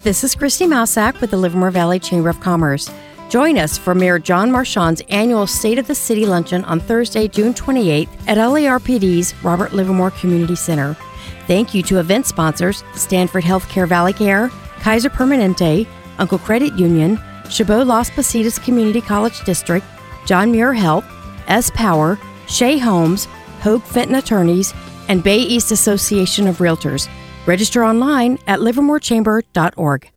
This is Christy Mousak with the Livermore Valley Chamber of Commerce. Join us for Mayor John Marchand's annual State of the City Luncheon on Thursday, June 28th at LARPD's Robert Livermore Community Center. Thank you to event sponsors Stanford Healthcare Valley Care, Kaiser Permanente, Uncle Credit Union, Chabot Las Positas Community College District, John Muir Health, S Power, Shea Homes, Hogue Fenton Attorneys, and Bay East Association of Realtors. Register online at livermorechamber.org.